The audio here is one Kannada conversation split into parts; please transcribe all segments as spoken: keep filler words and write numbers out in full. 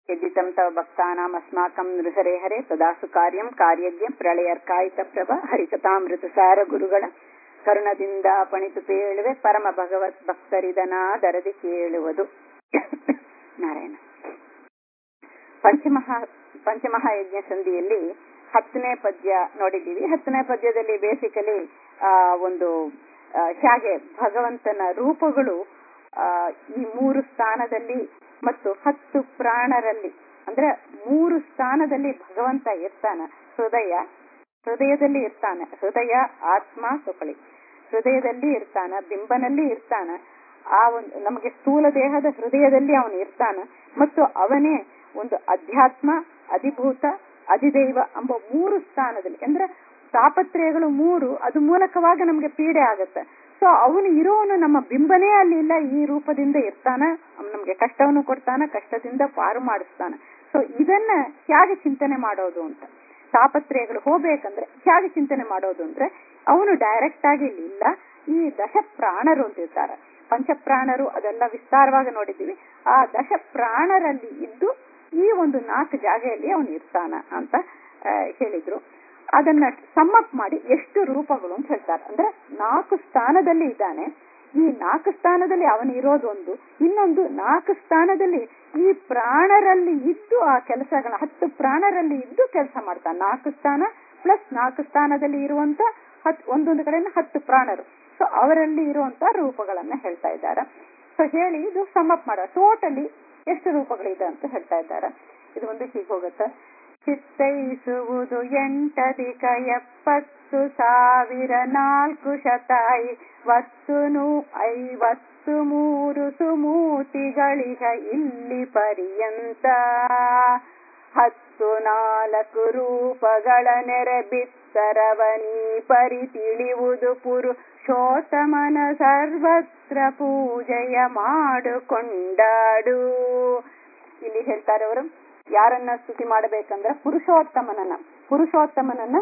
यजितं तव भक्तानाम् अस्माकं नृहरे हरे तदासु कार्यं ಕಾರ್ಯಜ್ಞ ಪ್ರಳಯರ್ಕಾಯಿತ ಪ್ರಭ ಹರಿಕಥಾಮೃತಸಾರ ಗುರುಗಳ ಕರುಣದಿಂದ ಪಣಿತು ಪೇಳುವೆ ಪರಮ ಭಗವತ್ ಭಕ್ತರಿದನಾದರದಿ ಕೇಳುವುದು. ನಾರಾಯಣ. ಪಂಚಮಹಾ ಪಂಚಮಹಾಯಜ್ಞ ಸಂಧಿಯಲ್ಲಿ ಹತ್ತನೇ ಪದ್ಯ ನೋಡಿದ್ದೀವಿ. ಹತ್ತನೇ ಪದ್ಯದಲ್ಲಿ ಬೇಸಿಕಲಿ ಆ ಒಂದು ಹೇಗೆ ಭಗವಂತನ ರೂಪಗಳು ಆ ಈ ಮೂರು ಸ್ಥಾನದಲ್ಲಿ ಮತ್ತು ಹತ್ತು ಪ್ರಾಣರಲ್ಲಿ ಅಂದ್ರೆ ಮೂರು ಸ್ಥಾನದಲ್ಲಿ ಭಗವಂತ ಇರ್ತಾನ. ಹೃದಯ ಹೃದಯದಲ್ಲಿ ಇರ್ತಾನ, ಹೃದಯ ಆತ್ಮ ತೊಕಳಿ ಹೃದಯದಲ್ಲಿ ಇರ್ತಾನ, ಬಿಂಬನಲ್ಲಿ ಇರ್ತಾನ, ಆ ಒಂದು ನಮಗೆ ಸ್ಥೂಲ ದೇಹದ ಹೃದಯದಲ್ಲಿ ಅವನು ಇರ್ತಾನ, ಮತ್ತು ಅವನೇ ಒಂದು ಅಧ್ಯಾತ್ಮ, ಅಧಿಭೂತ, ಅಧಿದೈವ ಎಂಬ ಮೂರು ಸ್ಥಾನದಲ್ಲಿ. ಅಂದ್ರೆ ತಾಪತ್ರಯಗಳು ಮೂರು, ಅದು ಮೂಲಕವಾಗಿ ನಮ್ಗೆ ಪೀಡೆ ಆಗತ್ತೆ. ಸೊ ಅವನು ಇರೋನು ನಮ್ಮ ಬಿಂಬನೇ ಅಲ್ಲಿ ಇಲ್ಲ, ಈ ರೂಪದಿಂದ ಇರ್ತಾನ, ನಮ್ಗೆ ಕಷ್ಟವನ್ನು ಕೊಡ್ತಾನ, ಕಷ್ಟದಿಂದ ಪಾರು ಮಾಡಿಸ್ತಾನ. ಸೊ ಇದನ್ನ ಹೇಗೆ ಚಿಂತನೆ ಮಾಡೋದು ಅಂತ, ತಾಪತ್ರಯಗಳು ಹೋಗ್ಬೇಕಂದ್ರೆ ಹೇಗೆ ಚಿಂತನೆ ಮಾಡೋದು ಅಂದ್ರೆ ಅವನು ಡೈರೆಕ್ಟ್ ಆಗಿ ಇಲ್ಲಿ ಇಲ್ಲ. ಈ ದಶ ಪ್ರಾಣರು ಅಂತ ಇರ್ತಾರೆ, ಪಂಚಪ್ರಾಣರು, ಅದೆಲ್ಲ ವಿಸ್ತಾರವಾಗಿ ನೋಡಿದ್ದೀವಿ. ಆ ದಶ ಪ್ರಾಣರಲ್ಲಿ ಇದ್ದು ಈ ಒಂದು ನಾಲ್ಕು ಜಾಗೆಯಲ್ಲಿ ಅವನು ಇರ್ತಾನ ಅಂತ ಹೇಳಿದ್ರು. ಅದನ್ನ ಸಮ್ಮಪ್ ಮಾಡಿ ಎಷ್ಟು ರೂಪಗಳು ಅಂತ ಹೇಳ್ತಾರೆ. ಅಂದ್ರೆ ನಾಲ್ಕು ಸ್ಥಾನದಲ್ಲಿ ಇದ್ದಾನೆ. ಈ ನಾಲ್ಕು ಸ್ಥಾನದಲ್ಲಿ ಅವನು ಇರೋದೊಂದು, ಇನ್ನೊಂದು ನಾಲ್ಕು ಸ್ಥಾನದಲ್ಲಿ ಈ ಪ್ರಾಣರಲ್ಲಿ ಇದ್ದು ಆ ಕೆಲಸಗಳ, ಹತ್ತು ಪ್ರಾಣರಲ್ಲಿ ಇದ್ದು ಕೆಲಸ ಮಾಡ್ತಾನೆ. ನಾಲ್ಕು ಸ್ಥಾನ ಪ್ಲಸ್ ನಾಲ್ಕು ಸ್ಥಾನದಲ್ಲಿ ಇರುವಂತ ಹತ್ ಒಂದೊಂದು ಕಡೆಯಿಂದ ಹತ್ತು ಪ್ರಾಣರು. ಸೊ ಅವರಲ್ಲಿ ಇರುವಂತ ರೂಪಗಳನ್ನ ಹೇಳ್ತಾ ಇದ್ದಾರೆ. ಸೊ ಹೇಳಿ ಇದು ಸಮ್ಮಪ್ ಮಾಡೋ ಟೋಟಲಿ ಎಷ್ಟು ರೂಪಗಳಿದೆ ಅಂತ ಹೇಳ್ತಾ ಇದ್ದಾರೆ. ಇದು ಒಂದು ಹೀಗೆ ಹೋಗುತ್ತೆ. ಚಿತ್ತೈಸುವುದು ಎಂಟಧಿಕ ಎಪ್ಪತ್ತು ಸಾವಿರ ನಾಲ್ಕು ಶತಾಯಿ ವತ್ತುನು ಐವತ್ತು ಮೂರು ಸುಮೂತಿಗಳಿಗ ಇಲ್ಲಿ ಪರ್ಯಂತ ಹತ್ತು ನಾಲ್ಕು ರೂಪಗಳ ನೆರೆ ಬಿತ್ತರವನಿ ಪರಿ ತಿಳಿಯುವುದು ಪುರುಷೋತ್ತಮನ ಸರ್ವತ್ರ ಪೂಜೆಯ ಮಾಡುಕೊಂಡಾಡು. ಇಲ್ಲಿ ಹೇಳ್ತಾರೆ ಅವರು ಯಾರನ್ನ ಸ್ತುತಿ ಮಾಡಬೇಕಂದ್ರೆ ಪುರುಷೋತ್ತಮನನ್ನ ಪುರುಷೋತ್ತಮನನ್ನ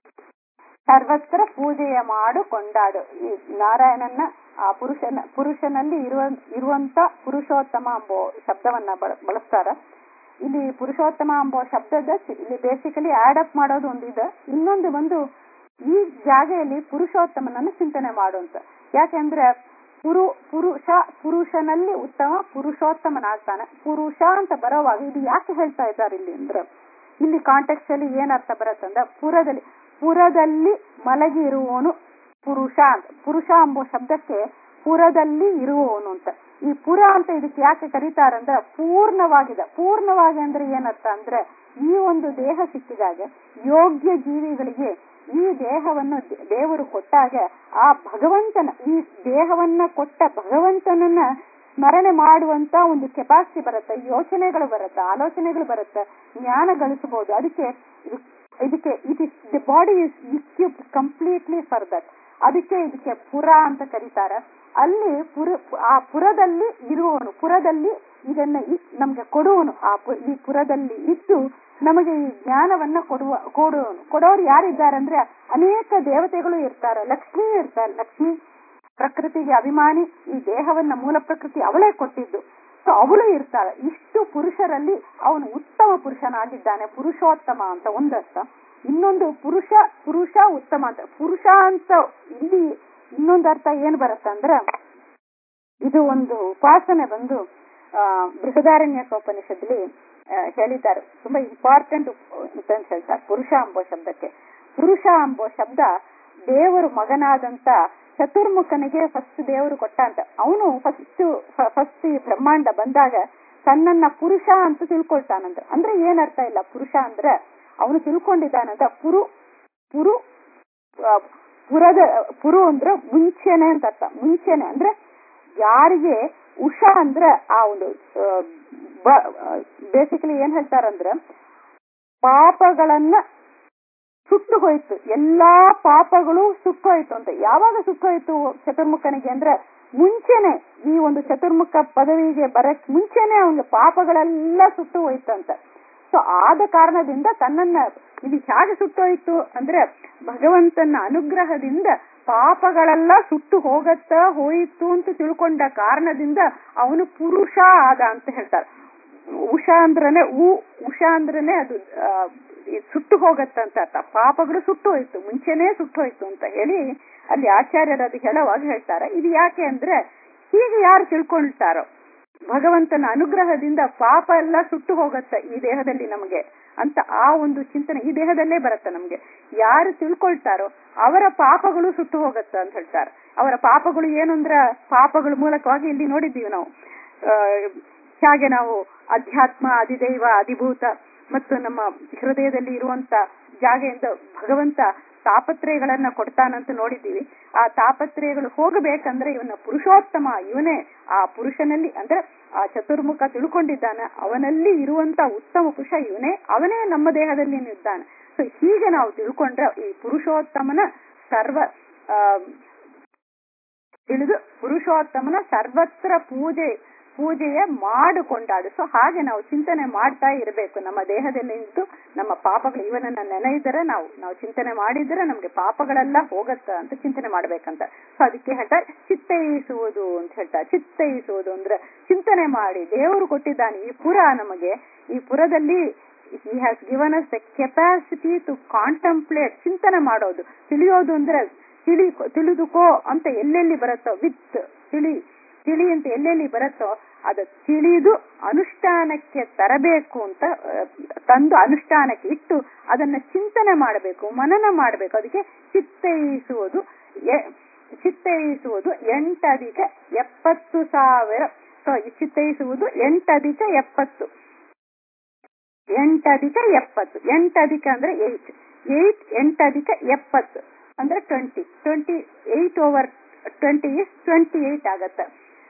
ಸರ್ವತ್ರ ಪೂಜೆಯ ಮಾಡು ಕೊಂಡಾಡು. ಈ ನಾರಾಯಣನ ಆ ಪುರುಷನ ಪುರುಷನಲ್ಲಿ ಇರುವ ಇರುವಂತ ಪುರುಷೋತ್ತಮ ಎಂಬೋ ಶಬ್ದವನ್ನ ಬಳಸ್ತಾರ. ಇಲ್ಲಿ ಪುರುಷೋತ್ತಮ ಎಂಬೋ ಶಬ್ದದ ಇಲ್ಲಿ ಬೇಸಿಕಲಿ ಆಡ್ ಅಪ್ ಮಾಡೋದು ಒಂದಿದೆ, ಇನ್ನೊಂದು ಒಂದು ಈ ಜಾಗೆಯಲ್ಲಿ ಪುರುಷೋತ್ತಮನನ್ನು ಚಿಂತನೆ ಮಾಡುವಂತ. ಯಾಕೆಂದ್ರೆ ಪುರು ಪುರುಷ ಪುರುಷನಲ್ಲಿ ಉತ್ತಮ ಪುರುಷೋತ್ತಮನಾಗ್ತಾನೆ. ಪುರುಷ ಅಂತ ಬರೋವಾಗ ಇದು ಯಾಕೆ ಹೇಳ್ತಾ ಇದ್ದಾರೆ ಇಲ್ಲಿ ಅಂದ್ರೆ, ಇಲ್ಲಿ ಕಾಂಟೆಕ್ಸ್ಟ್ ಅಲ್ಲಿ ಏನ್ ಅರ್ಥ ಬರುತ್ತಂದ್ರೆ, ಪುರದಲ್ಲಿ ಪುರದಲ್ಲಿ ಮಲಗಿ ಇರುವವನು ಪುರುಷ ಅಂತ. ಪುರುಷ ಎಂಬ ಶಬ್ದಕ್ಕೆ ಪುರದಲ್ಲಿ ಇರುವವನು ಅಂತ. ಈ ಪುರ ಅಂತ ಇದಕ್ಕೆ ಯಾಕೆ ಕರೀತಾರಂದ್ರೆ ಪೂರ್ಣವಾಗಿದೆ. ಪೂರ್ಣವಾಗಿ ಅಂದ್ರೆ ಏನರ್ಥ ಅಂದ್ರೆ ಈ ಒಂದು ದೇಹ ಸಿಕ್ಕಿದಾಗ ಯೋಗ್ಯ ಜೀವಿಗಳಿಗೆ ಈ ದೇಹವನ್ನು ದೇವರು ಕೊಟ್ಟಾಗ ಆ ಭಗವಂತನ ಈ ದೇಹವನ್ನ ಕೊಟ್ಟ ಭಗವಂತನನ್ನ ಸ್ಮರಣೆ ಮಾಡುವಂತ ಒಂದು ಕೆಪಾಸಿಟಿ ಬರುತ್ತೆ, ಯೋಚನೆಗಳು ಬರುತ್ತೆ, ಆಲೋಚನೆಗಳು ಬರುತ್ತೆ, ಜ್ಞಾನ ಗಳಿಸಬಹುದು. ಅದಕ್ಕೆ ಇದಕ್ಕೆ it is the body is equipped completely for that. ಅದಕ್ಕೆ ಇದಕ್ಕೆ ಪುರ ಅಂತ ಕರೀತಾರೆ. ಅಲ್ಲಿ ಪುರ ಆ ಪುರದಲ್ಲಿ ಇರುವವನು, ಪುರದಲ್ಲಿ ಇದನ್ನ ನಮ್ಗೆ ಕೊಡುವನು, ಆ ಈ ಪುರದಲ್ಲಿ ಇದ್ದು ನಮಗೆ ಈ ಜ್ಞಾನವನ್ನ ಕೊಡುವ ಕೊಡುವನು. ಕೊಡೋರು ಯಾರಿದ್ದಾರೆ ಅಂದ್ರೆ ಅನೇಕ ದೇವತೆಗಳು ಇರ್ತಾರೆ. ಲಕ್ಷ್ಮಿ ಇರ್ತಾರೆ, ಲಕ್ಷ್ಮಿ ಪ್ರಕೃತಿಗೆ ಅಭಿಮಾನಿ, ಈ ದೇಹವನ್ನ ಮೂಲ ಪ್ರಕೃತಿ ಅವಳೇ ಕೊಟ್ಟಿದ್ದು. ಸೊ ಅವಳು ಇರ್ತಾಳೆ. ಇಷ್ಟು ಪುರುಷರಲ್ಲಿ ಅವನು ಉತ್ತಮ ಪುರುಷನಾಗಿದ್ದಾನೆ, ಪುರುಷೋತ್ತಮ ಅಂತ ಒಂದರ್ಥ. ಇನ್ನೊಂದು ಪುರುಷ ಪುರುಷ ಉತ್ತಮ ಅಂತ. ಪುರುಷ ಅಂತ ಇಲ್ಲಿ ಇನ್ನೊಂದು ಅರ್ಥ ಏನ್ ಬರುತ್ತೆ ಅಂದ್ರೆ, ಇದು ಒಂದು ಉಪಾಸನೆ ಬಂದು ಆ ಬೃಹದಾರಣ್ಯಕೋಪನಿಷತ್ತಲ್ಲಿ ಹೇಳಿದ್ದಾರೆ. ತುಂಬಾ ಇಂಪಾರ್ಟೆಂಟ್ ಅಂತ ಹೇಳ್ತಾರೆ ಪುರುಷ ಎಂಬೋ ಶಬ್ದಕ್ಕೆ. ಪುರುಷ ಎಂಬೋ ಶಬ್ದ ದೇವರು ಮಗನಾದಂತ ಚತುರ್ಮುಖನಿಗೆ ಫಸ್ಟ್ ದೇವರು ಕೊಟ್ಟ ಅಂತ. ಅವನು ಫಸ್ಟ್ ಫಸ್ಟ್ ಈ ಬ್ರಹ್ಮಾಂಡ ಬಂದಾಗ ತನ್ನನ್ನ ಪುರುಷ ಅಂತ ತಿಳ್ಕೊಳ್ತಾನಂತ. ಅಂದ್ರೆ ಏನರ್ಥ ಇಲ್ಲ, ಪುರುಷ ಅಂದ್ರೆ ಅವನು ತಿಳ್ಕೊಂಡಿದ್ದಾನಂತ ಪುರು ಪುರು ಪುರದ ಪುರು ಅಂದ್ರೆ ಮುಂಚೆನೆ ಅಂತ ಅರ್ಥ. ಮುಂಚೆನೆ ಅಂದ್ರೆ ಯಾರಿಗೆ ಉಷಾ ಅಂದ್ರೆ ಆ ಒಂದು ಬೇಸಿಕಲಿ ಏನ್ ಹೇಳ್ತಾರಂದ್ರೆ ಪಾಪಗಳನ್ನ ಸುಟ್ಟು ಹೋಯ್ತು, ಎಲ್ಲಾ ಪಾಪಗಳು ಸುಟ್ಟೋಯ್ತು ಅಂತ. ಯಾವಾಗ ಸುಟ್ಟೋಯ್ತು ಚತುರ್ಮುಖನಿಗೆ ಅಂದ್ರೆ ಮುಂಚೆನೆ, ಈ ಒಂದು ಚತುರ್ಮುಖ ಪದವಿಗೆ ಬರಕ್ ಮುಂಚೆನೆ ಅವನಿಗೆ ಪಾಪಗಳೆಲ್ಲ ಸುಟ್ಟು ಹೋಯ್ತು ಅಂತ. ಸೊ ಆದ ಕಾರಣದಿಂದ ತನ್ನನ್ನ ಇದು ಹೇಗೆ ಸುಟ್ಟೋಯ್ತು ಅಂದ್ರೆ ಭಗವಂತನ ಅನುಗ್ರಹದಿಂದ ಪಾಪಗಳೆಲ್ಲ ಸುಟ್ಟು ಹೋಗತ್ತ ಹೋಯಿತು ಅಂತ ತಿಳ್ಕೊಂಡ ಕಾರಣದಿಂದ ಅವನು ಪುರುಷ ಆದ ಅಂತ ಹೇಳ್ತಾರೆ. ಉಷಾ ಅಂದ್ರನೆ ಉ ಉಷಾ ಅಂದ್ರನೆ ಅದು ಸುಟ್ಟು ಹೋಗತ್ತಂತ ಅರ್ಥ. ಪಾಪಗಳು ಸುಟ್ಟು ಹೋಯ್ತು, ಮುಂಚೆನೇ ಸುಟ್ಟು ಹೋಯ್ತು ಅಂತ ಹೇಳಿ ಅಲ್ಲಿ ಆಚಾರ್ಯರು ಅದು ಹೇಳುವಾಗ ಹೇಳ್ತಾರೆ. ಇದು ಯಾಕೆ ಅಂದ್ರೆ ಹೀಗೆ ಯಾರು ತಿಳ್ಕೊಳ್ತಾರೋ ಭಗವಂತನ ಅನುಗ್ರಹದಿಂದ ಪಾಪ ಎಲ್ಲ ಸುಟ್ಟು ಹೋಗತ್ತೆ ಈ ದೇಹದಲ್ಲಿ ನಮಗೆ ಅಂತ ಆ ಒಂದು ಚಿಂತನೆ ಈ ದೇಹದಲ್ಲೇ ಬರುತ್ತೆ ನಮ್ಗೆ. ಯಾರು ತಿಳ್ಕೊಳ್ತಾರೋ ಅವರ ಪಾಪಗಳು ಸುಟ್ಟು ಹೋಗತ್ತ ಅಂತ ಹೇಳ್ತಾರೆ. ಅವರ ಪಾಪಗಳು ಏನು ಅಂದ್ರ ಪಾಪಗಳ ಮೂಲಕವಾಗಿ ಇಲ್ಲಿ ನೋಡಿದ್ದೀವಿ ನಾವು ಹೇಗೆ ನಾವು ಅಧ್ಯಾತ್ಮ, ಅಧಿದೈವ, ಅಧಿಭೂತ ಮತ್ತು ನಮ್ಮ ಹೃದಯದಲ್ಲಿ ಇರುವಂತ ಜಾಗೆಯಿಂದ ಭಗವಂತ ತಾಪತ್ರಯಗಳನ್ನ ಕೊಡ್ತಾನಂತ ನೋಡಿದ್ದೀವಿ. ಆ ತಾಪತ್ರಯಗಳು ಹೋಗಬೇಕಂದ್ರೆ ಇವನ ಪುರುಷೋತ್ತಮ, ಇವನೇ ಆ ಪುರುಷನಲ್ಲಿ ಅಂದ್ರೆ ಆ ಚತುರ್ಮುಖ ತಿಳ್ಕೊಂಡಿದ್ದಾನೆ, ಅವನಲ್ಲಿ ಇರುವಂತ ಉತ್ತಮ ಪುರುಷ ಇವನೇ, ಅವನೇ ನಮ್ಮ ದೇಹದಲ್ಲಿ ಇದ್ದಾನೆ. ಸೊ ಹೀಗೆ ನಾವು ತಿಳ್ಕೊಂಡ್ರೆ ಈ ಪುರುಷೋತ್ತಮನ ಸರ್ವ ಆ ತಿಳಿದು ಪುರುಷೋತ್ತಮನ ಸರ್ವತ್ರ ಪೂಜೆ ಪೂಜೆಯ ಮಾಡಿಕೊಂಡಾಡು. ಸೊ ಹಾಗೆ ನಾವು ಚಿಂತನೆ ಮಾಡ್ತಾ ಇರಬೇಕು. ನಮ್ಮ ದೇಹದಲ್ಲಿ ನಿಂತು ನಮ್ಮ ಪಾಪಗಳು ಇವನನ್ನ ನೆನೆಯಿದರೆ ನಾವು ನಾವು ಚಿಂತನೆ ಮಾಡಿದರೆ ನಮ್ಗೆ ಪಾಪಗಳೆಲ್ಲ ಹೋಗತ್ತ ಅಂತ ಚಿಂತನೆ ಮಾಡ್ಬೇಕಂತ. ಸೊ ಅದಕ್ಕೆ ಹೇಳ್ತಾರೆ ಚಿತ್ತೈಸುವುದು ಅಂತ ಹೇಳ್ತಾರೆ. ಚಿತ್ತೈಸುವುದು ಅಂದ್ರೆ ಚಿಂತನೆ ಮಾಡಿ, ದೇವರು ಕೊಟ್ಟಿದ್ದಾನೆ ಈ ಪುರ ನಮಗೆ. ಈ ಪುರದಲ್ಲಿ he has given us the capacity to contemplate, ಚಿಂತನೆ ಮಾಡೋದು. ತಿಳಿಯೋದು ಅಂದ್ರೆ ತಿಳಿ ತಿಳಿದುಕೋ ಅಂತ ಎಲ್ಲೆಲ್ಲಿ ಬರುತ್ತೋ, ವಿತ್ ತಿಳಿ ತಿಳಿ ಅಂತ ಎಲ್ಲೆಲ್ಲಿ ಬರುತ್ತೋ ಅದು ತಿಳಿದು ಅನುಷ್ಠಾನಕ್ಕೆ ತರಬೇಕು ಅಂತ ತಂದು ಅನುಷ್ಠಾನಕ್ಕೆ ಇಟ್ಟು ಅದನ್ನ ಚಿಂತನೆ ಮಾಡಬೇಕು, ಮನನ ಮಾಡಬೇಕು. ಅದಕ್ಕೆ ಚಿತ್ತೈಸುವುದು ಚಿತ್ತೈಸುವುದು ಎಂಟಧಿಕ ಎಪ್ಪತ್ತು ಸಾವಿರ. ಸೊ ಚಿತ್ತೈಸುವುದು ಎಂಟಧಿಕ ಎಪ್ಪತ್ತು ಎಂಟಧಿಕ ಎಪ್ಪತ್ತು ಎಂಟಧಿಕ ಅಂದ್ರೆ ಏಟ್ ಏಟ್ ಎಂಟಧಿಕ ಎಪ್ಪತ್ತು ಅಂದ್ರೆ twenty twenty eight over twenty is twenty eight ಆಗತ್ತೆ.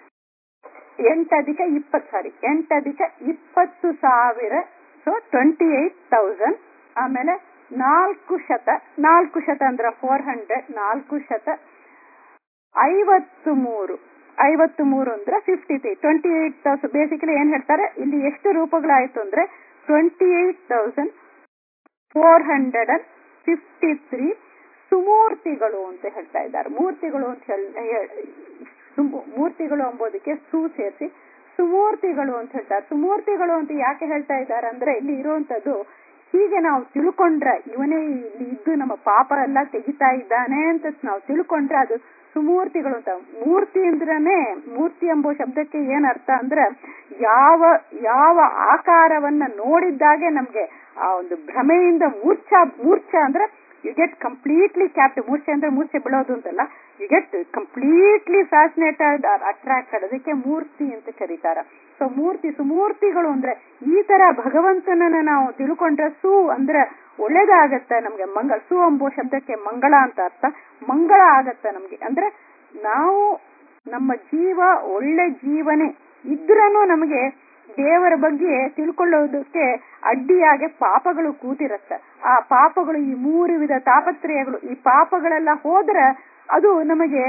ಎಂಟಧಿಕ ಇಪ್ಪತ್ತು ಸಾರಿ ಎಂಟಧಿಕ ಇಪ್ಪತ್ತು ಸಾವಿರ. So twenty eight thousand. ಆಮೇಲೆ ನಾಲ್ಕು ಶತ ನಾಲ್ಕು ಶತ ಅಂದ್ರೆ ಫೋರ್ ಹಂಡ್ರೆಡ್ ನಾಲ್ಕು ಶತ ಐವತ್ತು ಮೂರು ಐವತ್ತು ಮೂರು ಅಂದ್ರೆ fifty three twenty eight thousand. Basically ಏನ್ ಹೇಳ್ತಾರೆ ಇಲ್ಲಿ ಎಷ್ಟು ರೂಪಗಳಾಯ್ತು ಅಂದ್ರೆ twenty eight thousand four hundred and fifty three ಸುಮೂರ್ತಿಗಳು ಅಂತ ಹೇಳ್ತಾ ಇದ್ದಾರೆ. ಮೂರ್ತಿಗಳು ಅಂತ ಹೇಳಿ ಮೂರ್ತಿಗಳು ಎಂಬುದಕ್ಕೆ ಸು ಸೇರಿಸಿ ಸುಮೂರ್ತಿಗಳು ಅಂತ ಹೇಳ್ತಾರೆ. ಸುಮೂರ್ತಿಗಳು ಅಂತ ಯಾಕೆ ಹೇಳ್ತಾ ಇದ್ದಾರೆ ಅಂದ್ರೆ ಇಲ್ಲಿ ಇರುವಂತದ್ದು ಹೀಗೆ ನಾವು ತಿಳ್ಕೊಂಡ್ರೆ ಇವನೇ ಇಲ್ಲಿ ಇದ್ದು ನಮ್ಮ ಪಾಪ ಎಲ್ಲ ತೆಗಿತಾ ಇದ್ದಾನೆ ಅಂತ ನಾವು ತಿಳ್ಕೊಂಡ್ರೆ ಅದು ಸುಮೂರ್ತಿಗಳು ಅಂತ. ಮೂರ್ತಿ ಅಂದ್ರನೇ ಮೂರ್ತಿ ಎಂಬ ಶಬ್ದಕ್ಕೆ ಏನ್ ಅರ್ಥ ಅಂದ್ರೆ ಯಾವ ಯಾವ ಆಕಾರವನ್ನ ನೋಡಿದ್ದಾಗೆ ನಮ್ಗೆ ಆ ಒಂದು ಭ್ರಮೆಯಿಂದ ಮೂರ್ಛಾ ಮೂರ್ಛಾ ಅಂದ್ರೆ ಯು ಗೆಟ್ ಕಂಪ್ಲೀಟ್ಲಿ ಕ್ಯಾಪ್ಟಿವ್. ಮೂರ್ಛೆ ಅಂದ್ರೆ ಮೂರ್ಛೆ ಬೀಳೋದು ಅಂತಲ್ಲ, you get completely fascinated or attracted. ಅದಕ್ಕೆ ಮೂರ್ತಿ ಅಂತ ಕರೀತಾರ. ಸೊ ಮೂರ್ತಿ ಸುಮೂರ್ತಿಗಳು ಅಂದ್ರೆ ಈ ತರ ಭಗವಂತನನ್ನ ನಾವು ತಿಳ್ಕೊಂಡ್ರೆ ಸು ಅಂದ್ರೆ ಒಳ್ಳೇದಾಗತ್ತ ನಮ್ಗೆ. ಮಂಗಳ ಸು ಎಂಬುವ ಶಬ್ದಕ್ಕೆ ಮಂಗಳ ಅಂತ ಅರ್ಥ. ಮಂಗಳ ಆಗತ್ತ ನಮ್ಗೆ ಅಂದ್ರೆ ನಾವು ನಮ್ಮ ಜೀವ ಒಳ್ಳೆ ಜೀವನೇ ಇದ್ರನು ನಮಗೆ ದೇವರ ಬಗ್ಗೆ ತಿಳ್ಕೊಳ್ಳೋದಕ್ಕೆ ಅಡ್ಡಿಯಾಗಿ ಪಾಪಗಳು ಕೂತಿರತ್ತ. ಆ ಪಾಪಗಳು ಈ ಮೂರು ವಿಧ ತಾಪತ್ರಯಗಳು ಈ ಪಾಪಗಳೆಲ್ಲ ಹೋದ್ರೆ ಅದು ನಮಗೆ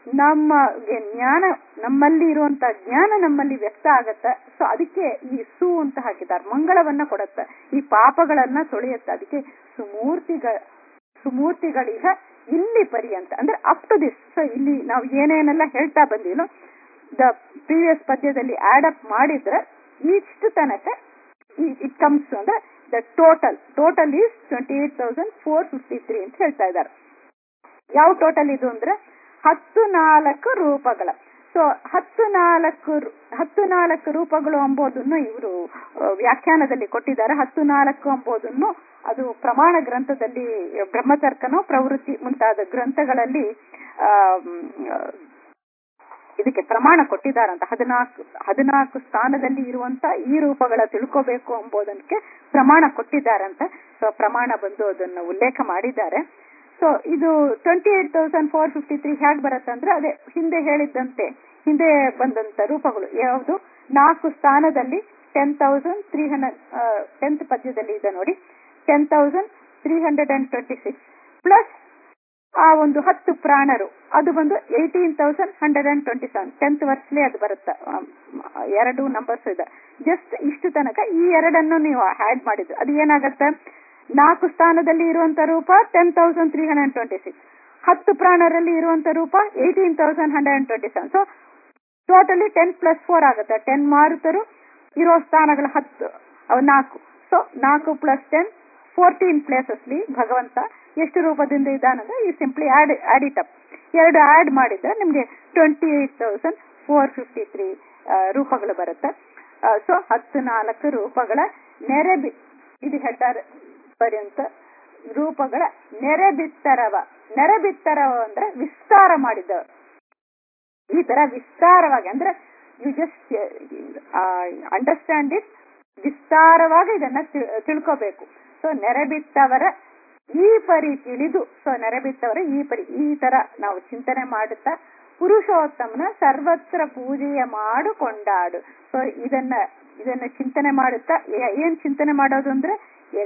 ನಮಗೆ ಜ್ಞಾನ ನಮ್ಮಲ್ಲಿ ಇರುವಂತ ಜ್ಞಾನ ನಮ್ಮಲ್ಲಿ ವ್ಯಕ್ತ ಆಗತ್ತ. ಸೊ ಅದಕ್ಕೆ ಈ ಸು ಅಂತ ಹಾಕಿದ್ದಾರೆ, ಮಂಗಳವನ್ನ ಕೊಡತ್ತ, ಈ ಪಾಪಗಳನ್ನ ತೊಳೆಯತ್ತ. ಅದಕ್ಕೆ ಸುಮೂರ್ತಿಗಳ ಸುಮೂರ್ತಿಗಳಿಗ ಇಲ್ಲಿ ಪರ್ಯಂತ ಅಂದ್ರೆ ಅಪ್ ಟು ದಿಸ್. ಸೊ ಇಲ್ಲಿ ನಾವು ಏನೇನೆಲ್ಲ ಹೇಳ್ತಾ ಬಂದೀನೋ ದ ಪ್ರೀವಿಯಸ್ ಪದ್ಯದಲ್ಲಿ ಆಡ್ ಅಪ್ ಮಾಡಿದ್ರೆ ಇಷ್ಟು ತನಕ ಇಟ್ ಕಮ್ಸ್ ಅಂದ್ರೆ the total total is twenty eight thousand four fifty three ಅಂತ ಹೇಳ್ತಾ ಇದ್ದಾರೆ. ಯಾವ ಟೋಟಲ್ ಇದು ಅಂದ್ರೆ ಹತ್ತು ನಾಲ್ಕು ರೂಪಗಳ. ಸೊ ಹತ್ತು ನಾಲ್ಕು ಹತ್ತು ನಾಲ್ಕು ರೂಪಗಳು ಎಂಬುದನ್ನು ಇವರು ವ್ಯಾಖ್ಯಾನದಲ್ಲಿ ಕೊಟ್ಟಿದ್ದಾರೆ. ಹತ್ತು ನಾಲ್ಕು ಎಂಬುದನ್ನು ಅದು ಪ್ರಮಾಣ ಗ್ರಂಥದಲ್ಲಿ ಬ್ರಹ್ಮತರ್ಕನೋ ಪ್ರವೃತ್ತಿ ಮುಂತಾದ ಗ್ರಂಥಗಳಲ್ಲಿ ಆ ಇದಕ್ಕೆ ಪ್ರಮಾಣ ಕೊಟ್ಟಿದ್ದಾರಂತ. ಹದಿನಾಲ್ಕು ಹದಿನಾಲ್ಕು ಸ್ಥಾನದಲ್ಲಿ ಇರುವಂತ ಈ ರೂಪಗಳ ತಿಳ್ಕೋಬೇಕು ಎಂಬುದಕ್ಕೆ ಪ್ರಮಾಣ ಕೊಟ್ಟಿದ್ದಾರಂತ. ಸೊ ಪ್ರಮಾಣ ಬಂದು ಅದನ್ನು ಉಲ್ಲೇಖ ಮಾಡಿದ್ದಾರೆ. ಸೊ ಇದು twenty eight thousand four fifty three ಹೇಗೆ ಬರುತ್ತೆ ಅಂದ್ರೆ ಅದೇ ಹಿಂದೆ ಹೇಳಿದ್ದಂತೆ ಹಿಂದೆ ಬಂದಂತ ರೂಪಗಳು ಯಾವುದು. ನಾಲ್ಕು ಸ್ಥಾನದಲ್ಲಿ ten thousand three hundred tenth ಪದ್ಯದಲ್ಲಿ ಇದೆ ನೋಡಿ, ten thousand three hundred and twenty six plus ಆ ಒಂದು ಹತ್ತು ಪ್ರಾಣರು ಅದು ಬಂದು eighteen thousand hundred and twenty seven. Tenth ವರ್ಷಲಿ ಅದು ಬರುತ್ತೆ. ಎರಡು ನಂಬರ್ಸ್ ಇದೆ. ಜಸ್ಟ್ ಇಷ್ಟು ತನಕ ಈ ಎರಡನ್ನು ನೀವು ಆಡ್ ಮಾಡಿದ್ರು ಅದು ಏನಾಗತ್ತೆ, ನಾಲ್ಕು ಸ್ಥಾನದಲ್ಲಿ ಇರುವಂತ ರೂಪ ten thousand three hundred and twenty six, ಹತ್ತು ಪ್ರಾಣರಲ್ಲಿ ಇರುವಂತ ರೂಪ eighteen thousand hundred and twenty seven. So totally ten plus four ಆಗುತ್ತೆ. ಟೆನ್ ಮಾರುತರು ಇರೋ ಸ್ಥಾನಗಳು ಹತ್ತು, ಅವು ನಾಲ್ಕು. ಸೊ ನಾಲ್ಕು ಪ್ಲಸ್ ಟೆನ್ ಫೋರ್ಟೀನ್ ಪ್ಲೇಸಸ್ಲಿ ಭಗವಂತ ಎಷ್ಟು ರೂಪದಿಂದ ಇದ್ದಾನಂದ್ರೆ ಈ simply add add it up, ಎರಡು ಆಡ್ ಮಾಡಿದ್ರೆ ನಿಮ್ಗೆ twenty eight thousand four fifty three ರೂಪಗಳು ಬರುತ್ತೆ. ಸೊ ಹತ್ತು ನಾಲ್ಕು ರೂಪಗಳ ನೆರೆಬಿ ಇದು ಹೇಳ್ತಾರೆ ಪರ್ಯಂತ ರೂಪಗಳ ನೆರೆಬಿತ್ತರವ. ನೆರೆಬಿತ್ತರವ ಅಂದ್ರೆ ವಿಸ್ತಾರ ಮಾಡಿದವರು. ಈ ತರ ವಿಸ್ತಾರವಾಗಿ ಅಂದ್ರೆ ಯು ಜಸ್ಟ್ ಅಂಡರ್ಸ್ಟ್ಯಾಂಡ್ ಇಟ್, ವಿಸ್ತಾರವಾಗಿ ಇದನ್ನ ತಿಳ್ಕೋಬೇಕು. ಸೊ ನೆರೆಬಿತ್ತವರ ಈ ಪರಿ ತಿಳಿದು, ಸೊ ನೆರೆಬಿತ್ತವರ ಈ ಪರಿ ಈ ತರ ನಾವು ಚಿಂತನೆ ಮಾಡುತ್ತಾ ಪುರುಷೋತ್ತಮನ ಸರ್ವತ್ರ ಪೂಜೆಯ ಮಾಡು ಕೊಂಡಾಡು. ಸೊ ಇದನ್ನ ಇದನ್ನ ಚಿಂತನೆ ಮಾಡುತ್ತಾ ಏನ್ ಚಿಂತನೆ ಮಾಡೋದು ಅಂದ್ರೆ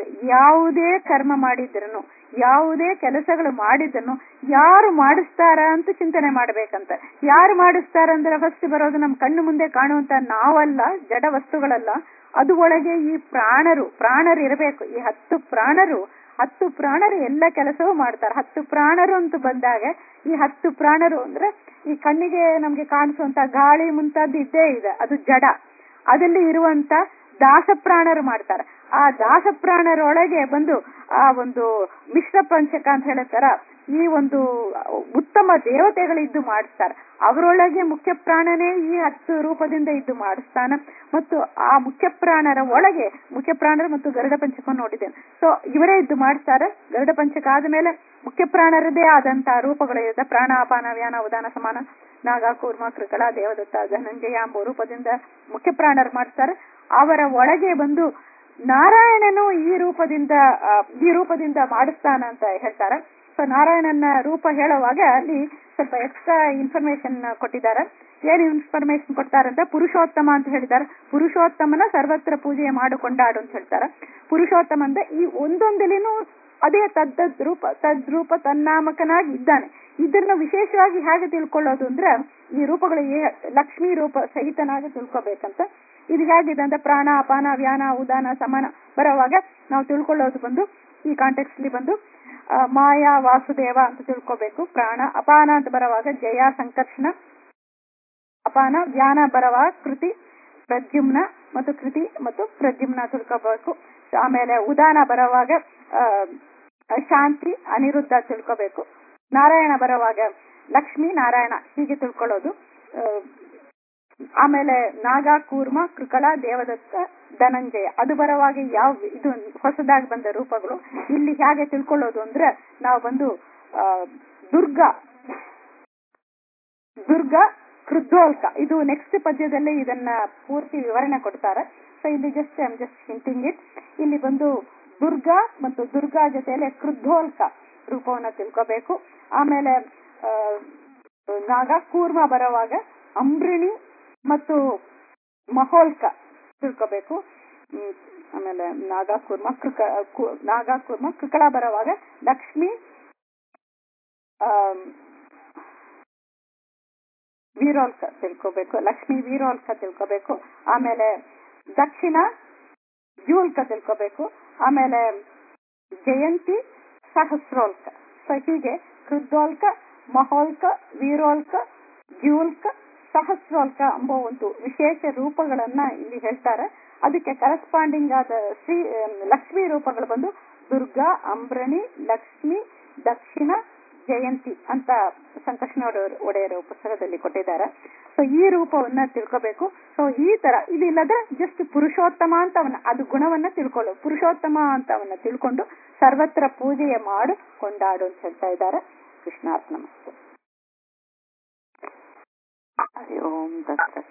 ಯಾವುದೇ ಕರ್ಮ ಮಾಡಿದ್ರನು, ಯಾವುದೇ ಕೆಲಸಗಳು ಮಾಡಿದ್ರನು ಯಾರು ಮಾಡಿಸ್ತಾರ ಅಂತ ಚಿಂತನೆ ಮಾಡ್ಬೇಕಂತ. ಯಾರು ಮಾಡಿಸ್ತಾರ ಅಂದ್ರೆ ಫಸ್ಟ್ ಬರೋದು ನಮ್ ಕಣ್ಣು ಮುಂದೆ ಕಾಣುವಂತ ನಾವಲ್ಲ, ಜಡ ವಸ್ತುಗಳಲ್ಲ, ಅದು ಒಳಗೆ ಈ ಪ್ರಾಣರು ಪ್ರಾಣರು ಇರಬೇಕು. ಈ ಹತ್ತು ಪ್ರಾಣರು ಹತ್ತು ಪ್ರಾಣರು ಎಲ್ಲ ಕೆಲಸವೂ ಮಾಡ್ತಾರೆ. ಹತ್ತು ಪ್ರಾಣರು ಅಂತ ಬಂದಾಗ ಈ ಹತ್ತು ಪ್ರಾಣರು ಅಂದ್ರೆ ಈ ಕಣ್ಣಿಗೆ ನಮ್ಗೆ ಕಾಣಿಸುವಂತ ಗಾಳಿ ಮುಂತಾದ್ದು ಇದ್ದೇ ಇದೆ, ಅದು ಜಡ. ಅದಲ್ಲಿ ಇರುವಂತ ದಾಸ ಪ್ರಾಣರು ಮಾಡ್ತಾರೆ. ಆ ದಾಸ ಪ್ರಾಣರೊಳಗೆ ಬಂದು ಆ ಒಂದು ಮಿಶ್ರ ಪಂಚಕ ಅಂತ ಹೇಳತ್ತಾರ, ಈ ಒಂದು ಉತ್ತಮ ದೇವತೆಗಳಿದ್ದು ಮಾಡಿಸ್ತಾರೆ. ಅವರೊಳಗೆ ಮುಖ್ಯ ಪ್ರಾಣನೇ ಈ ಹತ್ತು ರೂಪದಿಂದ ಇದ್ದು ಮಾಡಿಸ್ತಾನ. ಮತ್ತು ಆ ಮುಖ್ಯ ಪ್ರಾಣರ ಒಳಗೆ ಮುಖ್ಯ ಪ್ರಾಣರು ಮತ್ತು ಗರುಡ ಪಂಚಕ ನೋಡಿದ್ದೇನೆ. ಸೊ ಇವರೇ ಇದ್ದು ಮಾಡ್ತಾರೆ. ಗರುಡ ಪಂಚಕ ಆದ್ಮೇಲೆ ಮುಖ್ಯ ಪ್ರಾಣರದೇ ಆದಂತಹ ರೂಪಗಳು ಇರುತ್ತೆ. ಪ್ರಾಣ ಅಪಾನ ವ್ಯಾನ ಉದಾನ ಸಮಾನ ನಾಗ ಕೂರ್ಮ ಕೃಕಳ ದೇವದತ್ತ ಧನಂಜಯ ಎಂಬ ರೂಪದಿಂದ ಮುಖ್ಯ ಪ್ರಾಣರು ಮಾಡ್ತಾರೆ. ಅವರ ಒಳಗೆ ಬಂದು ನಾರಾಯಣನು ಈ ರೂಪದಿಂದ ಈ ರೂಪದಿಂದ ಮಾಡಿಸ್ತಾನ ಅಂತ ಹೇಳ್ತಾರೆ. ಸೊ ನಾರಾಯಣನ ರೂಪ ಹೇಳುವಾಗ ಅಲ್ಲಿ ಸ್ವಲ್ಪ ಎಕ್ಸ್ಟ್ರಾ ಇನ್ಫಾರ್ಮೇಶನ್ ಕೊಟ್ಟಿದ್ದಾರೆ. ಏನ್ ಇನ್ಫಾರ್ಮೇಶನ್ ಕೊಡ್ತಾರಂತ ಪುರುಷೋತ್ತಮ ಅಂತ ಹೇಳಿದ್ದಾರೆ. ಪುರುಷೋತ್ತಮನ ಸರ್ವತ್ರ ಪೂಜೆ ಮಾಡಿಕೊಂಡಾಡು ಅಂತ ಹೇಳ್ತಾರೆ. ಪುರುಷೋತ್ತಮ ಅಂದ್ರೆ ಈ ಒಂದೊಂದಲಿನೂ ಅದೇ ತದ್ದದ್ ರೂಪ ತದ್ರೂಪ ತನ್ನಾಮಕನಾಗಿ ಇದ್ದಾನೆ. ಇದನ್ನ ವಿಶೇಷವಾಗಿ ಹೇಗೆ ತಿಳ್ಕೊಳ್ಳೋದು ಅಂದ್ರೆ ಈ ರೂಪಗಳು ಲಕ್ಷ್ಮೀ ರೂಪ ಸಹಿತನಾಗಿ ತಿಳ್ಕೊಬೇಕಂತ. ಇದು ಹೇಗಿದೆ ಅಂದ್ರೆ ಪ್ರಾಣ ಅಪಾನ ವ್ಯಾನ ಉದಾನ ಸಮಾನ ಬರುವಾಗ ನಾವು ತಿಳ್ಕೊಳ್ಳೋದು ಬಂದು ಈ ಕಾಂಟೆಕ್ಸ್ಟ್ ಅಲ್ಲಿ ಬಂದು ಮಾಯಾ ವಾಸುದೇವ ಅಂತ ತಿಳ್ಕೋಬೇಕು. ಪ್ರಾಣ ಅಪಾನ ಅಂತ ಬರುವಾಗ ಜಯ ಸಂಕರ್ಷಣ, ಅಪಾನ ವ್ಯಾನ ಬರುವಾಗ ಕೃತಿ ಪ್ರದ್ಯುಮ್ನ ಮತ್ತು ಕೃತಿ ಮತ್ತು ಪ್ರದ್ಯುಮ್ನ ತಿಳ್ಕೋಬೇಕು. ಆಮೇಲೆ ಉದಾನ ಬರುವಾಗ ಶಾಂತಿ ಅನಿರುದ್ಧ ತಿಳ್ಕೋಬೇಕು. ನಾರಾಯಣ ಬರುವಾಗ ಲಕ್ಷ್ಮೀ ನಾರಾಯಣ ಹೀಗೆ ತಿಳ್ಕೊಳ್ಳೋದು. ಆಮೇಲೆ ನಾಗ ಕೂರ್ಮ ಕೃಕಳ ದೇವದತ್ತ ಧನಂಜಯ ಅದು ಬರುವಾಗ ಯಾವ ಇದು ಹೊಸದಾಗಿ ಬಂದ ರೂಪಗಳು. ಇಲ್ಲಿ ಹೇಗೆ ತಿಳ್ಕೊಳ್ಳೋದು ಅಂದ್ರೆ ನಾವು ಬಂದು ಆ ದುರ್ಗಾ ದುರ್ಗಾ ಕೃದ್ಧೋಲ್ಕ ಇದು ನೆಕ್ಸ್ಟ್ ಪದ್ಯದಲ್ಲಿ ಇದನ್ನ ಪೂರ್ತಿ ವಿವರಣೆ ಕೊಡ್ತಾರೆ. ಸೊ ಇಲ್ಲಿ just I am just hinting it. ಇಲ್ಲಿ ಬಂದು ದುರ್ಗಾ ಮತ್ತು ದುರ್ಗಾ ಜೊತೆಯಲ್ಲಿ ಕೃದ್ಧೋಲ್ಕ ರೂಪವನ್ನ ತಿಳ್ಕೋಬೇಕು. ಆಮೇಲೆ ನಾಗ ಕೂರ್ಮ ಬರುವಾಗ ಅಂಬ್ರಿಣಿ ಮತ್ತು ಮಹೋಲ್ಕ ತಿಳ್ಕೋಬೇಕು. ಆಮೇಲೆ ನಾಗ ಕೂರ್ಮ ಕೃಕ ನಾಗ ಕೂರ್ಮ ಕೃಕಳ ಬರುವಾಗ ಲಕ್ಷ್ಮಿ ಆ ವೀರೋಲ್ಕ ತಿಳ್ಕೋಬೇಕು. ಲಕ್ಷ್ಮಿ ವೀರೋಲ್ಕ ತಿಳ್ಕೋಬೇಕು. ಆಮೇಲೆ ದಕ್ಷಿಣ ಜೂಲ್ಕ ತಿಳ್ಕೋಬೇಕು. ಆಮೇಲೆ ಜಯಂತಿ ಸಹಸ್ರೋಲ್ಕ. ಸೊ ಹೀಗೆ ಕೃದ್ದೋಲ್ಕ ಮಹೋಲ್ಕ ವೀರೋಲ್ಕ ಜೂಲ್ಕ ಸಹಸ್ರೋಲ್ಕ ಎಂಬ ಒಂದು ವಿಶೇಷ ರೂಪಗಳನ್ನ ಇಲ್ಲಿ ಹೇಳ್ತಾರೆ. ಅದಕ್ಕೆ ಕರೆಸ್ಪಾಂಡಿಂಗ್ ಆದ ಶ್ರೀ ಲಕ್ಷ್ಮಿ ರೂಪಗಳು ಬಂದು ದುರ್ಗಾ ಅಂಬ್ರಣಿ ಲಕ್ಷ್ಮಿ ದಕ್ಷಿಣ ಜಯಂತಿ ಅಂತ ಸಂಕರ್ಷಣ ಒಡೆಯರ ಪುಸ್ತಕದಲ್ಲಿ ಕೊಟ್ಟಿದ್ದಾರೆ. ಸೊ ಈ ರೂಪವನ್ನ ತಿಳ್ಕೋಬೇಕು. ಸೊ ಈ ತರ ಇದಿಲ್ಲದ ಜಸ್ಟ್ ಪುರುಷೋತ್ತಮ ಅಂತ ಅವನ್ನ ಅದು ಗುಣವನ್ನ ತಿಳ್ಕೊಳ್ಳು. ಪುರುಷೋತ್ತಮ ಅಂತ ಅವನ್ನ ತಿಳ್ಕೊಂಡು ಸರ್ವತ್ರ ಪೂಜೆಯ ಮಾಡು ಕೊಂಡಾಡು ಅಂತ ಹೇಳ್ತಾ ಇದ್ದಾರೆ. ಕೃಷ್ಣಾರ್ಪಣ ಮಸ್ತು. ಹರಿ ಓಂ ದತ್ತ.